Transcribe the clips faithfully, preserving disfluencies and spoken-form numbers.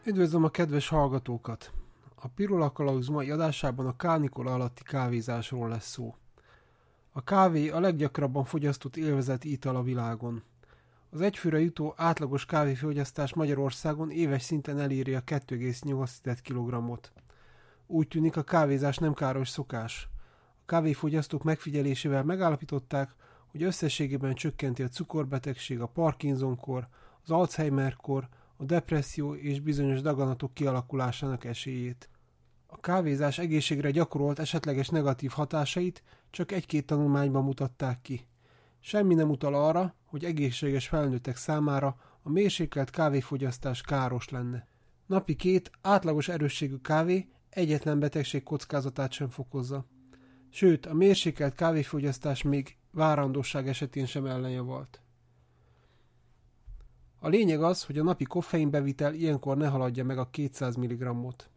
Üdvözlöm a kedves hallgatókat! A Pirula Kalauz mai adásában a kánikula alatti kávézásról lesz szó. A kávé a leggyakrabban fogyasztott élvezeti ital a világon. Az egyfőre jutó átlagos kávéfogyasztás Magyarországon éves szinten eléri a kettő egész nyolc kilogrammot. Úgy tűnik, a kávézás nem káros szokás. A kávéfogyasztók megfigyelésével megállapították, hogy összességében csökkenti a cukorbetegség, a Parkinson-kor, az Alzheimer-kor, a depresszió és bizonyos daganatok kialakulásának esélyét. A kávézás egészségre gyakorolt esetleges negatív hatásait csak egy-két tanulmányban mutatták ki. Semmi nem utal arra, hogy egészséges felnőttek számára a mérsékelt kávéfogyasztás káros lenne. Napi két átlagos erősségű kávé egyetlen betegség kockázatát sem fokozza. Sőt, a mérsékelt kávéfogyasztás még várandóság esetén sem ellenjavalt. A lényeg az, hogy a napi koffeinbevitel ilyenkor ne haladja meg a kétszáz milligrammot.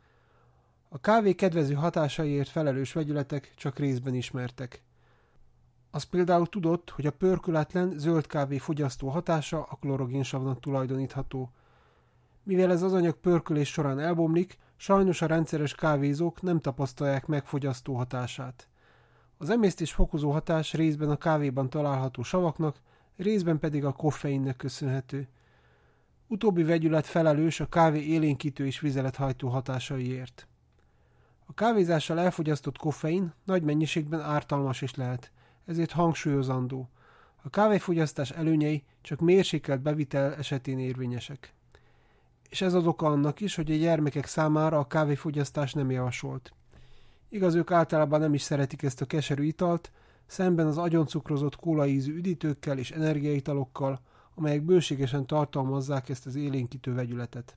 A kávé kedvező hatásaiért felelős vegyületek csak részben ismertek. Az például tudott, hogy a pörkületlen zöld kávé fogyasztó hatása a klorogénsavnak tulajdonítható. Mivel ez az anyag pörkölés során elbomlik, sajnos a rendszeres kávézók nem tapasztalják meg fogyasztó hatását. Az emésztés fokozó hatás részben a kávéban található savaknak, részben pedig a koffeinnek köszönhető. Utóbbi vegyület felelős a kávé élénkítő és vizelethajtó hatásaiért. A kávézással elfogyasztott koffein nagy mennyiségben ártalmas is lehet, ezért hangsúlyozandó. A kávéfogyasztás előnyei csak mérsékelt bevitel esetén érvényesek. És ez az oka annak is, hogy a gyermekek számára a kávéfogyasztás nem javasolt. Igaz, ők általában nem is szeretik ezt a keserű italt, szemben az agyoncukrozott kólaízű üdítőkkel és energiaitalokkal, amelyek bőségesen tartalmazzák ezt az élénkítő vegyületet.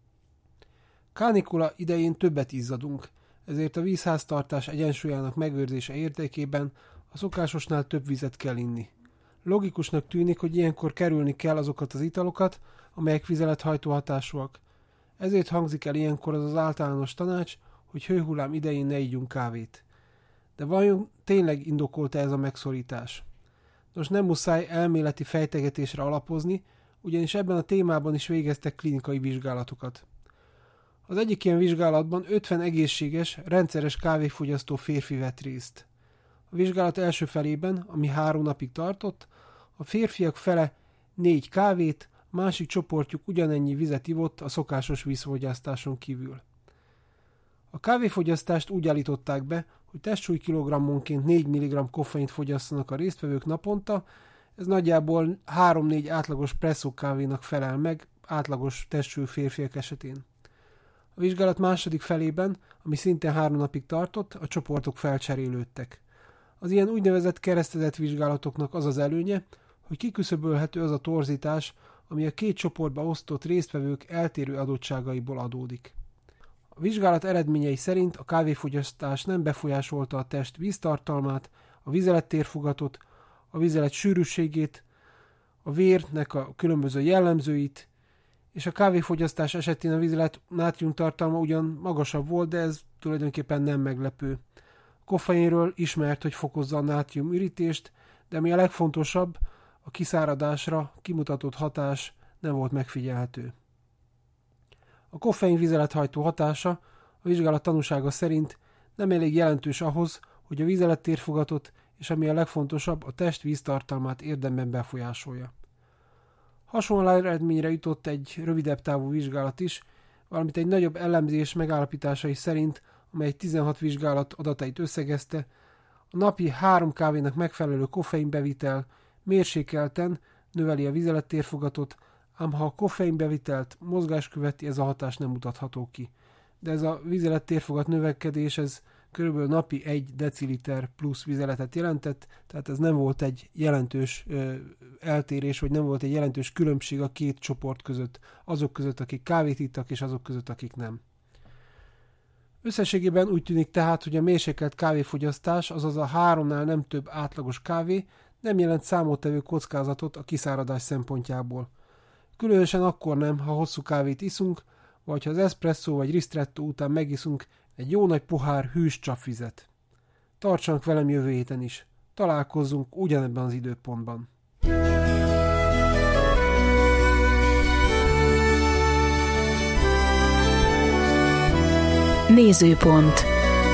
Kánikula idején többet izzadunk, ezért a vízháztartás egyensúlyának megőrzése érdekében a szokásosnál több vizet kell inni. Logikusnak tűnik, hogy ilyenkor kerülni kell azokat az italokat, amelyek vizelethajtó hatásúak. Ezért hangzik el ilyenkor az az általános tanács, hogy hőhullám idején ne ígyunk kávét. De vajon tényleg indokolta ez a megszorítás? Nos, nem muszáj elméleti fejtegetésre alapozni, ugyanis ebben a témában is végeztek klinikai vizsgálatokat. Az egyik ilyen vizsgálatban ötven egészséges, rendszeres kávéfogyasztó férfi vett részt. A vizsgálat első felében, ami három napig tartott, a férfiak fele négy kávét, a másik csoportjuk ugyanennyi vizet ivott a szokásos vízfogyasztáson kívül. A kávéfogyasztást úgy állították be, hogy testsúly kilogrammonként négy milligramm koffeint fogyasszanak a résztvevők naponta, ez nagyjából három-négy átlagos presszó kávénak felel meg átlagos testsúlyú férfiak esetén. A vizsgálat második felében, ami szintén három napig tartott, a csoportok felcserélődtek. Az ilyen úgynevezett keresztezett vizsgálatoknak az az előnye, hogy kiküszöbölhető az a torzítás, ami a két csoportba osztott résztvevők eltérő adottságaiból adódik. A vizsgálat eredményei szerint a kávéfogyasztás nem befolyásolta a test víztartalmát, a vizelettérfogatot, a vizelet sűrűségét, a vérnek a különböző jellemzőit, és a kávéfogyasztás esetén a vizelet nátriumtartalma ugyan magasabb volt, de ez tulajdonképpen nem meglepő. A koffeinről ismert, hogy fokozza a nátriumürítést, de ami a legfontosabb, a kiszáradásra kimutatott hatás nem volt megfigyelhető. A koffein vizelethajtó hatása a vizsgálat tanúsága szerint nem elég jelentős ahhoz, hogy a vizelettérfogatot és ami a legfontosabb, a test víztartalmát érdemben befolyásolja. Hasonló eredményre jutott egy rövidebb távú vizsgálat is, valamint egy nagyobb elemzés megállapításai szerint, amely tizenhat vizsgálat adatait összegezte, a napi három kávénak megfelelő koffeinbevitel mérsékelten növeli a vizelettérfogatot, ám ha a koffeinbevitelt mozgás követi, ez a hatás nem mutatható ki. De ez a vizelettérfogat növekedés, ez körülbelül napi egy deciliter plusz vizeletet jelentett, tehát ez nem volt egy jelentős ö, eltérés, vagy nem volt egy jelentős különbség a két csoport között, azok között, akik kávét ittak, és azok között, akik nem. Összességében úgy tűnik tehát, hogy a mérsékelt kávéfogyasztás, azaz a háromnál nem több átlagos kávé nem jelent számottevő kockázatot a kiszáradás szempontjából. Különösen akkor nem, ha hosszú kávét iszunk, vagy ha az espresszó vagy ristretto után megiszunk egy jó nagy pohár hűs csapvizet. Tartsanak velem jövő héten is. Találkozzunk ugyanebben az időpontban. Nézőpont.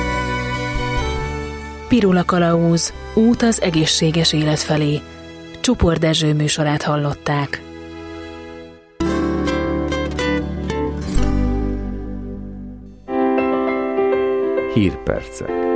Pirula Kalauz, út az egészséges élet felé. Csupor Dezső műsorát hallották. Hírpercek.